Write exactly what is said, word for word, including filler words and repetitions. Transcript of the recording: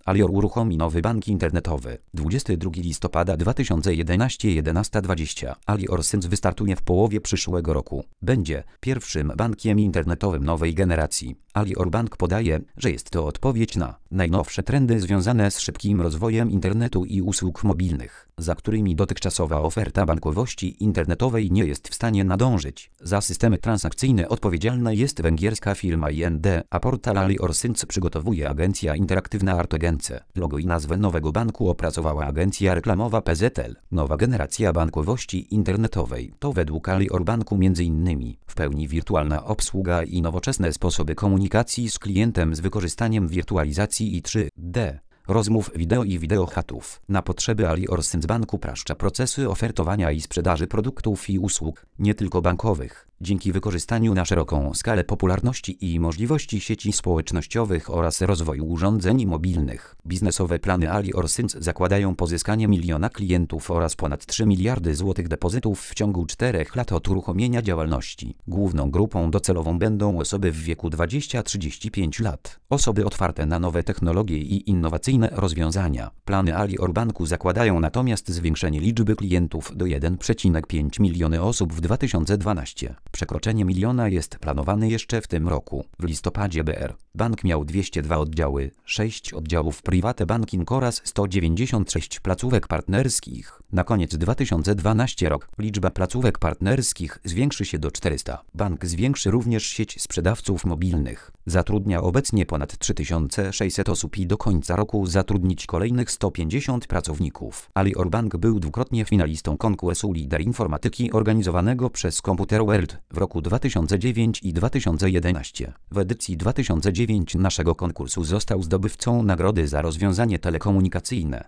Alior uruchomi nowy bank internetowy. dwudziestego drugiego listopada dwa tysiące jedenastego jedenasta dwadzieścia. Alior Sync wystartuje w połowie przyszłego roku. Będzie pierwszym bankiem internetowym nowej generacji. Alior Bank podaje, że jest to odpowiedź na najnowsze trendy związane z szybkim rozwojem internetu i usług mobilnych, za którymi dotychczasowa oferta bankowości internetowej nie jest w stanie nadążyć. Za systemy transakcyjne odpowiedzialna jest węgierska firma I N D, a portal Alior Sync przygotowuje agencja interaktywna Artogence. Logo i nazwę nowego banku opracowała agencja reklamowa P Z L. Nowa generacja bankowości internetowej to według Alior Banku m.in. w pełni wirtualna obsługa i nowoczesne sposoby komunikacji z klientem z wykorzystaniem wirtualizacji i trzy D. rozmów wideo i wideochatów. Na potrzeby Alior Sync Bank upraszcza procesy ofertowania i sprzedaży produktów i usług, nie tylko bankowych. Dzięki wykorzystaniu na szeroką skalę popularności i możliwości sieci społecznościowych oraz rozwoju urządzeń mobilnych, biznesowe plany Alior Sync zakładają pozyskanie miliona klientów oraz ponad trzy miliardy złotych depozytów w ciągu czterech lat od uruchomienia działalności. Główną grupą docelową będą osoby w wieku dwadzieścia do trzydziestu pięciu lat. Osoby otwarte na nowe technologie i innowacyjne rozwiązania. Plany Alior Banku zakładają natomiast zwiększenie liczby klientów do jeden przecinek pięć miliona osób w dwa tysiące dwunastym. Przekroczenie miliona jest planowane jeszcze w tym roku. W listopadzie B R Bank miał dwieście dwa oddziały, sześć oddziałów Private Banking oraz sto dziewięćdziesiąt sześć placówek partnerskich. Na koniec dwa tysiące dwunastego rok liczba placówek partnerskich zwiększy się do czterystu. Bank zwiększy również sieć sprzedawców mobilnych. Zatrudnia obecnie ponad trzy tysiące sześćset osób i do końca roku zatrudnić kolejnych sto pięćdziesiąt pracowników. Alior Bank był dwukrotnie finalistą konkursu Lider Informatyki organizowanego przez Computer World w roku dwa tysiące dziewiątym i dwa tysiące jedenastym. W edycji dwa tysiące dziewiątej naszego konkursu został zdobywcą nagrody za rozwiązanie telekomunikacyjne.